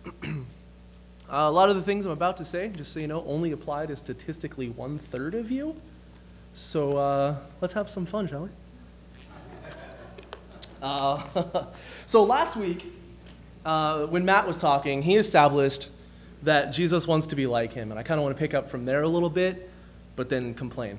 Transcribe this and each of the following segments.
A lot of the things I'm about to say, just so you know, only apply to statistically 1/3 of you. So let's have some fun, shall we? So last week, when Matt was talking, he established that Jesus wants to be like him. And I kind of want to pick up from there a little bit, but then complain.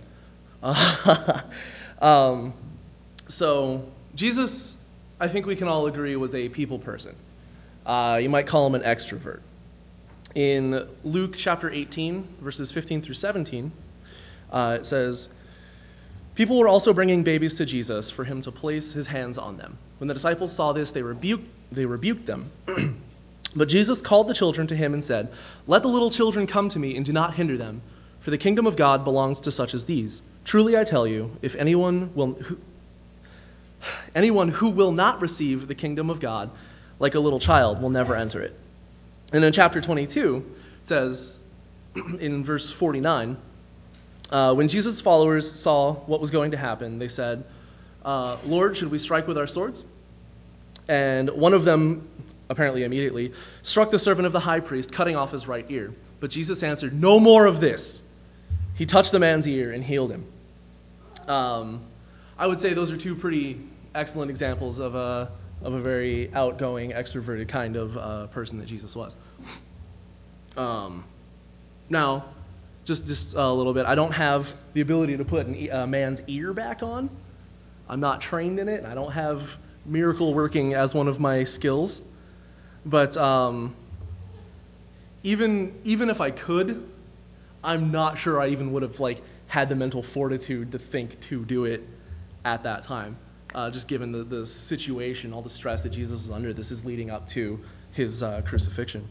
Um, so Jesus, I think we can all agree, was a people person. You might call him an extrovert. In Luke chapter 18, verses 15 through 17, it says, "People were also bringing babies to Jesus for him to place his hands on them. When the disciples saw this, they rebuked them. But Jesus called the children to him and said, 'Let the little children come to me and do not hinder them, for the kingdom of God belongs to such as these. Truly I tell you, if anyone who will not receive the kingdom of God like a little child will never enter it.'" And in chapter 22, it says, in verse 49, when Jesus' followers saw what was going to happen, they said, "Lord, should we strike with our swords?" And one of them, apparently immediately, struck the servant of the high priest, cutting off his right ear. But Jesus answered, "No more of this." He touched the man's ear and healed him. I would say those are two pretty excellent examples of a very outgoing, extroverted kind of person that Jesus was. Now, just a little bit, I don't have the ability to put a man's ear back on. I'm not trained in it, and I don't have miracle working as one of my skills. But even if I could, I'm not sure I even would have had the mental fortitude to think to do it at that time. Just given the situation, all the stress that Jesus was under, this is leading up to his crucifixion.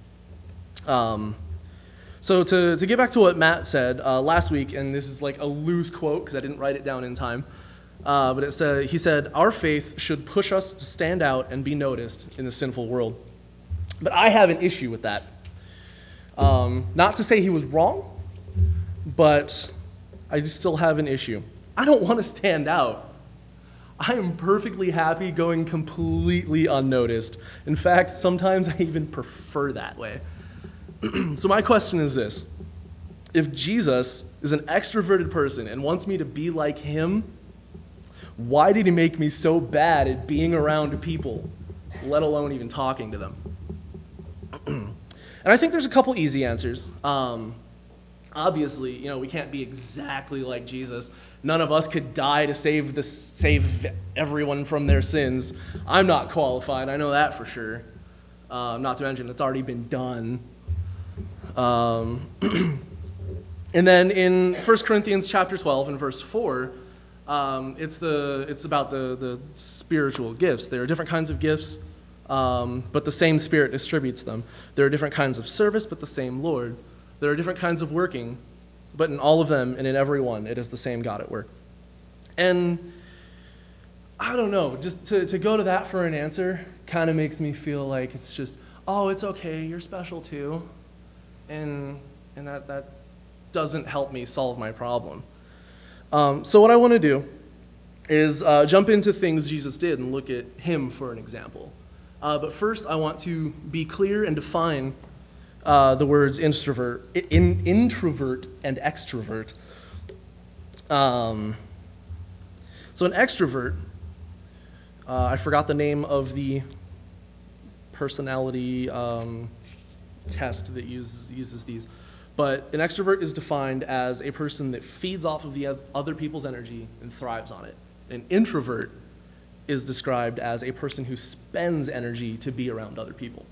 So to get back to what Matt said last week, and this is like a loose quote because I didn't write it down in time, but he said, "Our faith should push us to stand out and be noticed in a sinful world." But I have an issue with that. Not to say he was wrong, but I just still have an issue. I don't want to stand out. I am perfectly happy going completely unnoticed. In fact, sometimes I even prefer that way. So my question is this. If Jesus is an extroverted person and wants me to be like him, why did he make me so bad at being around people, let alone even talking to them? And I think there's a couple easy answers. Obviously, we can't be exactly like Jesus. None of us could die to save everyone from their sins. I'm not qualified. I know that for sure. Not to mention, it's already been done. And then in 1 Corinthians chapter 12 and verse 4, it's about the spiritual gifts. There are different kinds of gifts, but the same Spirit distributes them. There are different kinds of service, but the same Lord. There are different kinds of working, but in all of them and in every one, it is the same God at work. And I don't know, just to go to that for an answer kind of makes me feel like it's just, oh, it's okay, you're special too. And that doesn't help me solve my problem. So what I want to do is jump into things Jesus did and look at him for an example. But first, I want to be clear and define the words introvert and extrovert. So an extrovert, I forgot the name of the personality test that uses these, but an extrovert is defined as a person that feeds off of the other people's energy and thrives on it. An introvert is described as a person who spends energy to be around other people.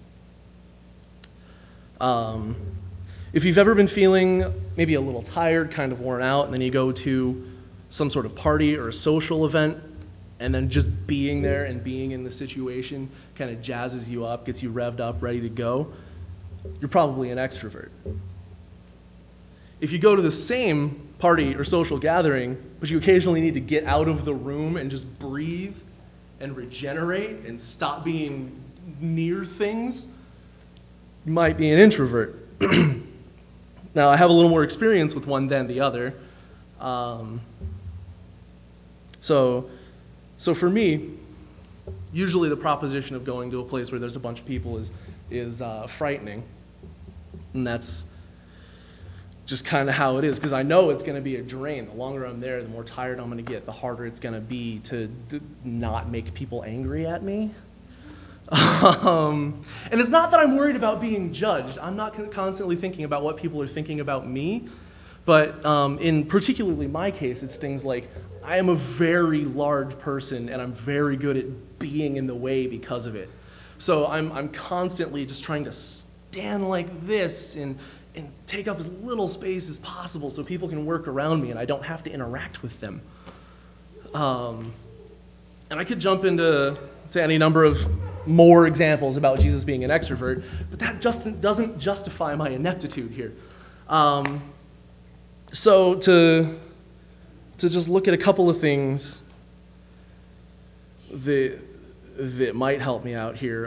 If you've ever been feeling maybe a little tired, kind of worn out, and then you go to some sort of party or a social event, and then just being there and being in the situation kind of jazzes you up, gets you revved up, ready to go, you're probably an extrovert. If you go to the same party or social gathering, but you occasionally need to get out of the room and just breathe and regenerate and stop being near things, you might be an introvert. Now, I have a little more experience with one than the other. So for me, usually the proposition of going to a place where there's a bunch of people is frightening. And that's just kind of how it is, because I know it's going to be a drain. The longer I'm there, the more tired I'm going to get, the harder it's going to be to not make people angry at me. And it's not that I'm worried about being judged. I'm not constantly thinking about what people are thinking about me. But in particularly my case, it's things like I am a very large person, and I'm very good at being in the way because of it. So I'm constantly just trying to stand like this and take up as little space as possible so people can work around me and I don't have to interact with them. And I could jump into any number of more examples about Jesus being an extrovert, but that just doesn't justify my ineptitude here. So to just look at a couple of things that might help me out here,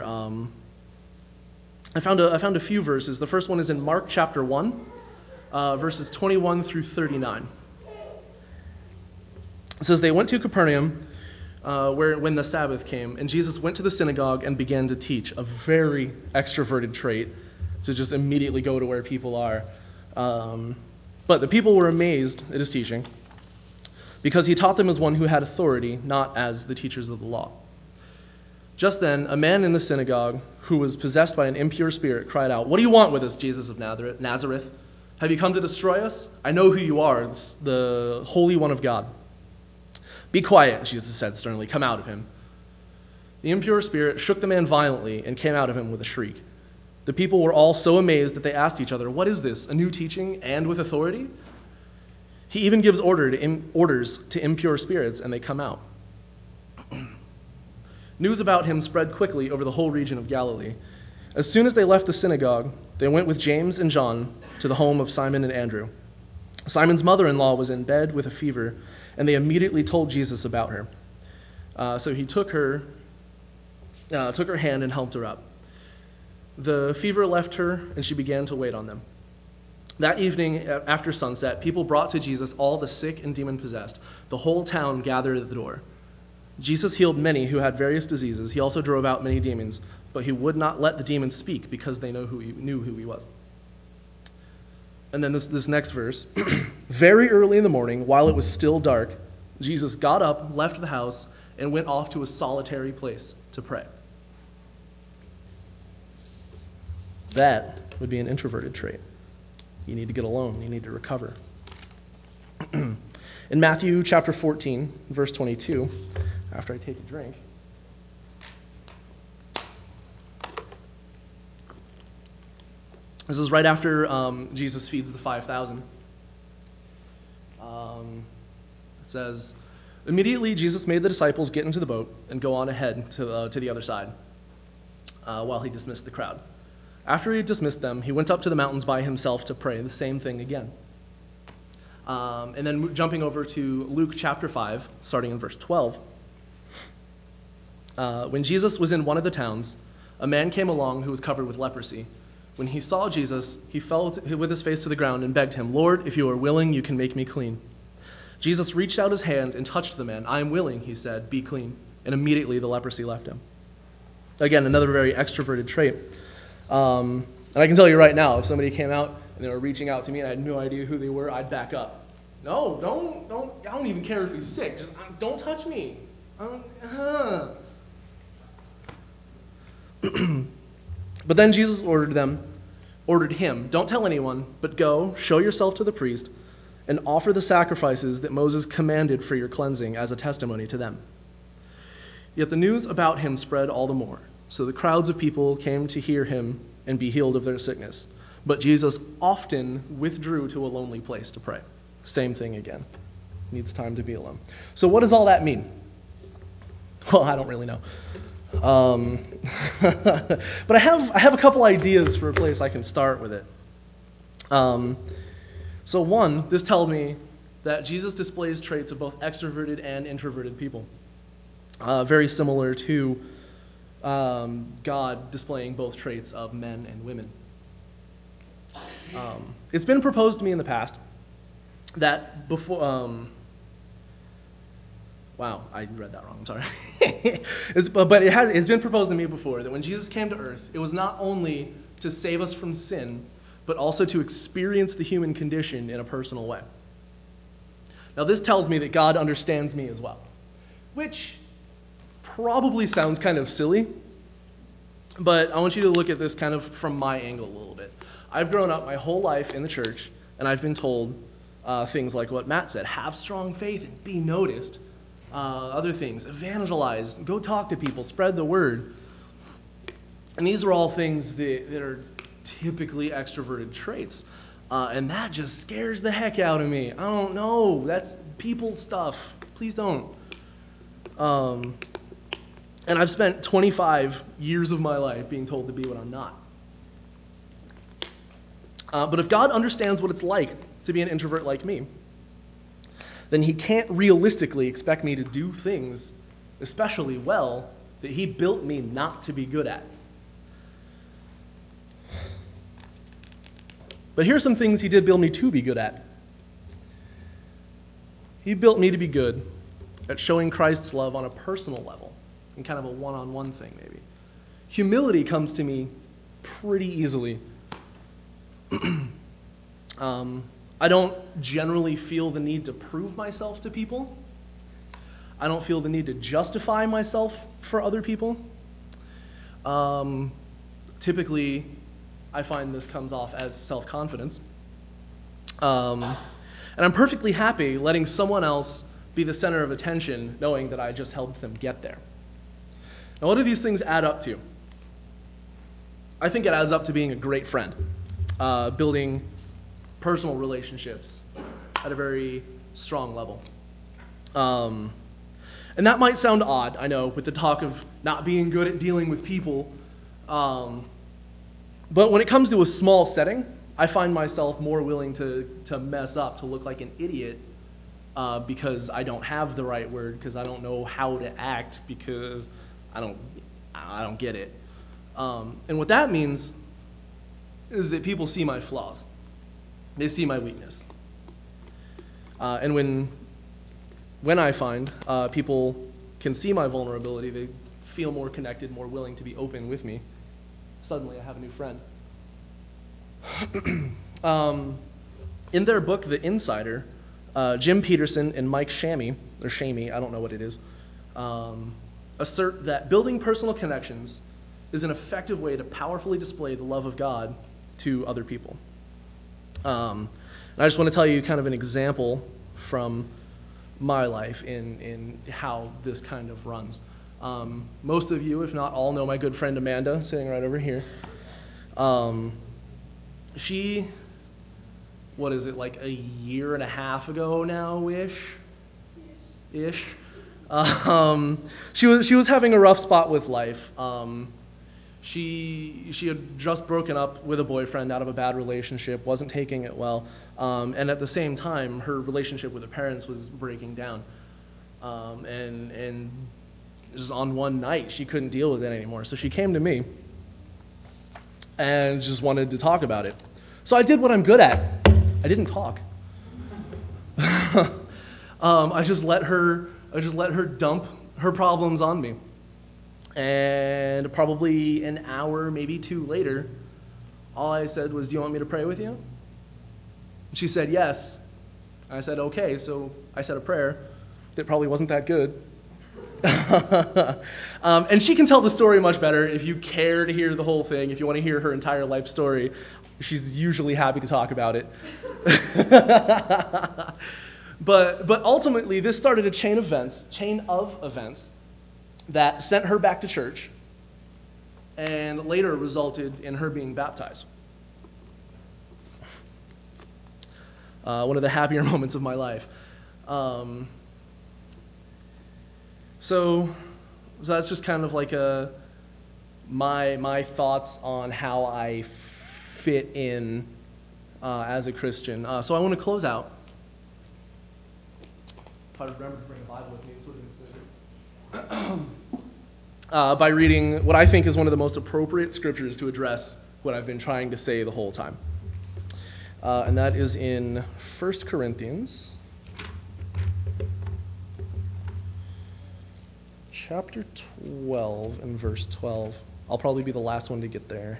I found a few verses. The first one is in Mark chapter 1, verses 21 through 39. It says, "They went to Capernaum when the Sabbath came, and Jesus went to the synagogue and began to teach," a very extroverted trait, to just immediately go to where people are. But the people were amazed at his teaching, because he taught them as one who had authority, not as the teachers of the law. Just then, a man in the synagogue who was possessed by an impure spirit cried out, "What do you want with us, Jesus of Nazareth? Have you come to destroy us? I know who you are, the Holy One of God." "Be quiet," Jesus said sternly. "Come out of him." The impure spirit shook the man violently and came out of him with a shriek. The people were all so amazed that they asked each other, "What is this, a new teaching and with authority? He even gives orders to impure spirits, and they come out." News about him spread quickly over the whole region of Galilee. As soon as they left the synagogue, they went with James and John to the home of Simon and Andrew. Simon's mother-in-law was in bed with a fever, and they immediately told Jesus about her. So he took her hand and helped her up. The fever left her, and she began to wait on them. That evening, after sunset, people brought to Jesus all the sick and demon-possessed. The whole town gathered at the door. Jesus healed many who had various diseases. He also drove out many demons, but he would not let the demons speak because they knew who he was. And then this next verse. "Very early in the morning, while it was still dark, Jesus got up, left the house, and went off to a solitary place to pray." That would be an introverted trait. You need to get alone. You need to recover. In Matthew chapter 14, verse 22, after I take a drink, this is right after Jesus feeds the 5,000. It says, "Immediately Jesus made the disciples get into the boat and go on ahead to the other side while he dismissed the crowd. After he dismissed them, he went up to the mountains by himself to pray." The same thing again. And then jumping over to Luke chapter 5, starting in verse 12. "When Jesus was in one of the towns, a man came along who was covered with leprosy. When he saw Jesus, he fell with his face to the ground and begged him, 'Lord, if you are willing, you can make me clean.' Jesus reached out his hand and touched the man. 'I am willing,' he said, 'be clean.' And immediately the leprosy left him." Again, another very extroverted trait. And I can tell you right now, if somebody came out and they were reaching out to me and I had no idea who they were, I'd back up. "No, don't, I don't even care if he's sick. Just don't touch me." But then Jesus ordered him, "Don't tell anyone, but go, show yourself to the priest, and offer the sacrifices that Moses commanded for your cleansing as a testimony to them." Yet the news about him spread all the more. So the crowds of people came to hear him and be healed of their sickness. But Jesus often withdrew to a lonely place to pray. Same thing again. Needs time to be alone. So what does all that mean? Well, I don't really know. But I have a couple ideas for a place I can start with it. So one, this tells me that Jesus displays traits of both extroverted and introverted people. Very similar to God displaying both traits of men and women. It's been proposed to me in the past that Wow, I read that wrong. I'm sorry. It's been proposed to me before that when Jesus came to earth, it was not only to save us from sin, but also to experience the human condition in a personal way. Now, this tells me that God understands me as well, which probably sounds kind of silly, but I want you to look at this kind of from my angle a little bit. I've grown up my whole life in the church, and I've been told things like what Matt said: have strong faith and be noticed. Other things, evangelize, go talk to people, spread the word. And these are all things that are typically extroverted traits. And that just scares the heck out of me. I don't know. That's people stuff. Please don't. And I've spent 25 years of my life being told to be what I'm not. But if God understands what it's like to be an introvert like me, then he can't realistically expect me to do things especially well that he built me not to be good at. But here's some things he did build me to be good at. He built me to be good at showing Christ's love on a personal level, and kind of a one-on-one thing maybe. Humility comes to me pretty easily. I don't generally feel the need to prove myself to people. I don't feel the need to justify myself for other people. Typically, I find this comes off as self-confidence. And I'm perfectly happy letting someone else be the center of attention, knowing that I just helped them get there. Now, what do these things add up to? I think it adds up to being a great friend, building personal relationships at a very strong level. And that might sound odd, I know, with the talk of not being good at dealing with people. But when it comes to a small setting, I find myself more willing to mess up, to look like an idiot, because I don't have the right word, because I don't know how to act, because I don't get it. And what that means is that people see my flaws. They see my weakness. And when I find people can see my vulnerability, they feel more connected, more willing to be open with me, suddenly I have a new friend. In their book, The Insider, Jim Peterson and Mike Shammy, or Shamey, I don't know what it is, assert that building personal connections is an effective way to powerfully display the love of God to other people. And I just want to tell you kind of an example from my life in how this kind of runs. Most of you, if not all, know my good friend Amanda, sitting right over here. She, what is it, like a year and a half ago now-ish? She was having a rough spot with life. She had just broken up with a boyfriend out of a bad relationship, wasn't taking it well, and at the same time, her relationship with her parents was breaking down. And just on one night, she couldn't deal with it anymore, so she came to me and just wanted to talk about it. So I did what I'm good at. I didn't talk. I just let her dump her problems on me. And probably an hour, maybe two later, all I said was, "Do you want me to pray with you?" She said yes. I said, "Okay." So I said a prayer that probably wasn't that good. And she can tell the story much better if you care to hear the whole thing. If you want to hear her entire life story, she's usually happy to talk about it. But ultimately, this started a chain of events that sent her back to church and later resulted in her being baptized. One of the happier moments of my life. So that's just kind of like my thoughts on how I fit in as a Christian. So I want to close out. If I remember to bring a Bible with me, this would have been by reading what I think is one of the most appropriate scriptures to address what I've been trying to say the whole time. And that is in 1 Corinthians chapter 12 and verse 12. I'll probably be the last one to get there.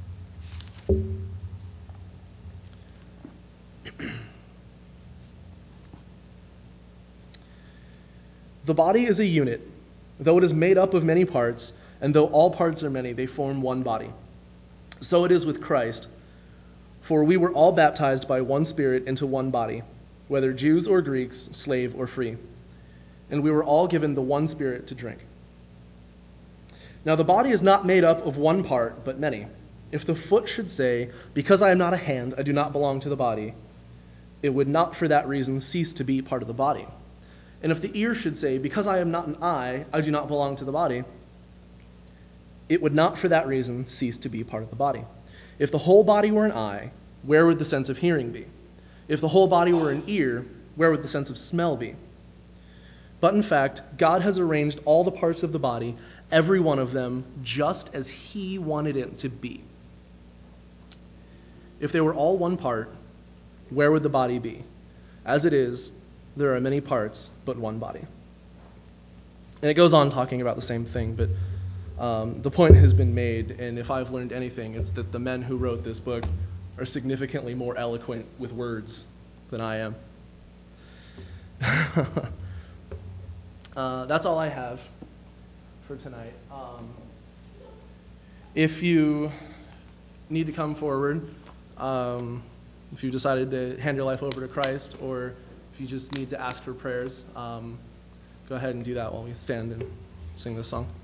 The body is a unit, though it is made up of many parts, and though all parts are many, they form one body. So it is with Christ. For we were all baptized by one Spirit into one body, whether Jews or Greeks, slave or free. And we were all given the one Spirit to drink. Now the body is not made up of one part, but many. If the foot should say, "Because I am not a hand, I do not belong to the body," it would not for that reason cease to be part of the body. And if the ear should say, "Because I am not an eye, I do not belong to the body," it would not for that reason cease to be part of the body. If the whole body were an eye, where would the sense of hearing be? If the whole body were an ear, where would the sense of smell be? But in fact, God has arranged all the parts of the body, every one of them, just as He wanted it to be. If they were all one part, where would the body be? As it is, there are many parts, but one body. And it goes on talking about the same thing, but the point has been made, and if I've learned anything, it's that the men who wrote this book are significantly more eloquent with words than I am. That's all I have for tonight. If you need to come forward, if you decided to hand your life over to Christ, or if you just need to ask for prayers, go ahead and do that while we stand and sing this song.